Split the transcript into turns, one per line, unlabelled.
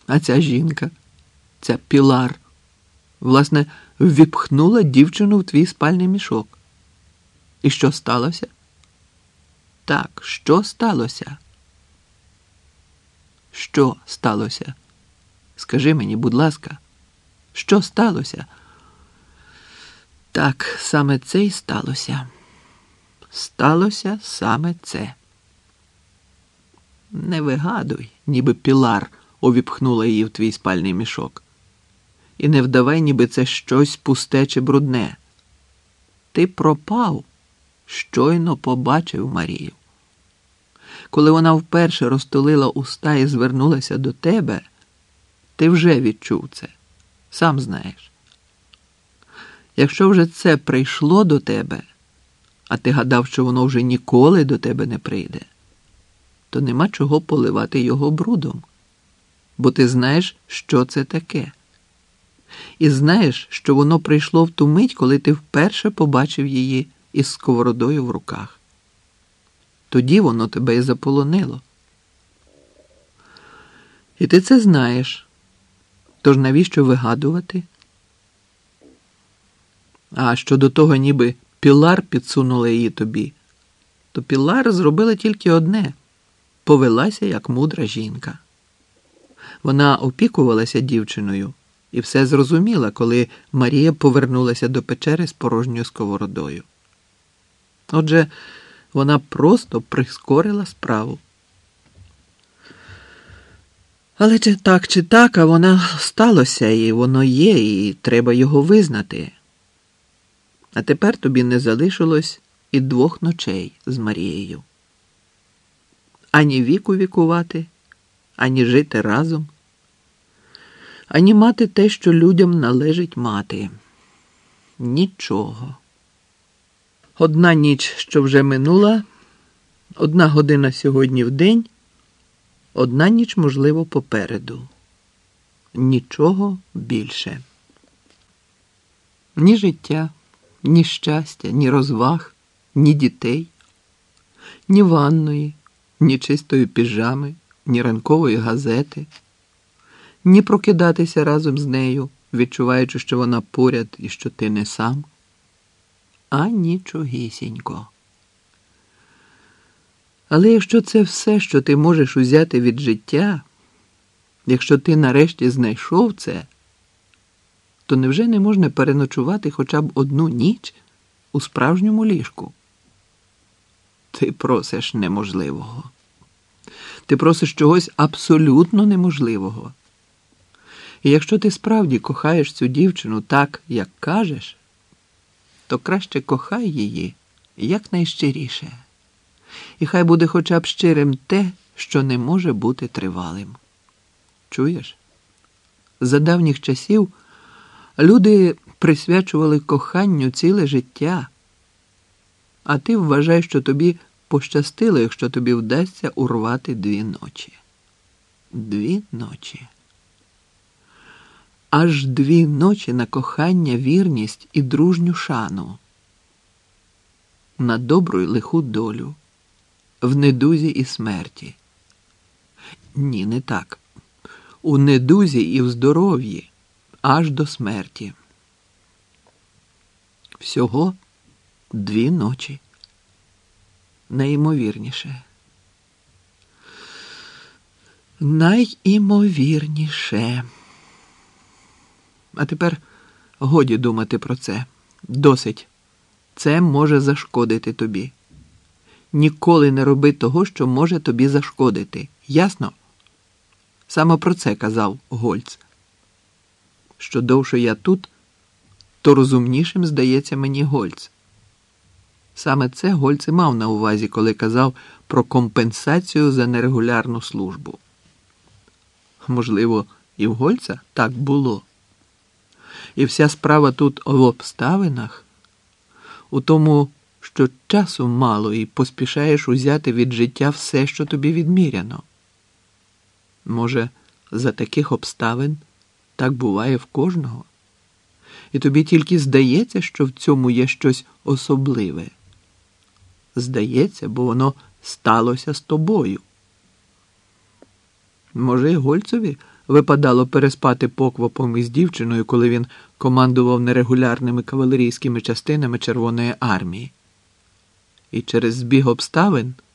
А ця жінка, ця Пілар, власне, ввіпхнула дівчину в твій спальний мішок. І що сталося? Так, що сталося? Що сталося? Скажи мені, будь ласка, що сталося? Так, саме це й сталося. Сталося саме це. Не вигадуй, ніби Пілар увіпхнула її в твій спальний мішок. І не вдавай, ніби це щось пусте чи брудне. Ти пропав, щойно побачив Марію. Коли вона вперше розтулила уста і звернулася до тебе, ти вже відчув це, сам знаєш. Якщо вже це прийшло до тебе, а ти гадав, що воно вже ніколи до тебе не прийде, то нема чого поливати його брудом, бо ти знаєш, що це таке. І знаєш, що воно прийшло в ту мить, коли ти вперше побачив її із сковородою в руках. Тоді воно тебе і заполонило. І ти це знаєш. Тож навіщо вигадувати? А щодо того, ніби Пілар підсунула її тобі, то Пілар зробила тільки одне – повелася як мудра жінка. Вона опікувалася дівчиною і все зрозуміла, коли Марія повернулася до печери з порожньою сковородою. Отже, вона просто прискорила справу. Але чи так, а воно сталося, і воно є, і треба його визнати. А тепер тобі не залишилось і 2 ночей з Марією. Ані віку вікувати, ані жити разом, ані мати те, що людям належить мати. Нічого. 1 ніч, що вже минула, 1 година сьогодні в день, 1 ніч, можливо, попереду. Нічого більше. Ні життя, ні щастя, ні розваг, ні дітей, ні ванної, ні чистої піжами, ні ранкової газети, ні прокидатися разом з нею, відчуваючи, що вона поряд і що ти не сам. А нічогісінько. Але якщо це все, що ти можеш узяти від життя, якщо ти нарешті знайшов це, то невже не можна переночувати хоча б 1 ніч у справжньому ліжку? Ти просиш неможливого. Ти просиш чогось абсолютно неможливого. І якщо ти справді кохаєш цю дівчину так, як кажеш, то краще кохай її якнайщиріше. І хай буде хоча б щирим те, що не може бути тривалим. Чуєш? За давніх часів люди присвячували коханню ціле життя. А ти вважай, що тобі пощастило, якщо тобі вдасться урвати 2 ночі. 2 ночі. Аж 2 ночі на кохання, вірність і дружню шану. На добру й лиху долю. В недузі і смерті. Ні, не так. У недузі і в здоров'ї. Аж до смерті. Всього 2 ночі. Найімовірніше. Найімовірніше. А тепер годі думати про це. Досить. Це може зашкодити тобі. Ніколи не роби того, що може тобі зашкодити. Ясно? Саме про це казав Гольц. Що довше я тут, то розумнішим здається мені Гольц. Саме це Гольц і мав на увазі, коли казав про компенсацію за нерегулярну службу. Можливо, і в Гольца так було. І вся справа тут в обставинах, у тому, що часу мало і поспішаєш узяти від життя все, що тобі відміряно. Може, за таких обставин так буває в кожного? І тобі тільки здається, що в цьому є щось особливе. Здається, бо воно сталося з тобою. Може, і Гольцові випадало переспати поквапом із дівчиною, коли він командував нерегулярними кавалерійськими частинами Червоної армії. І через збіг обставин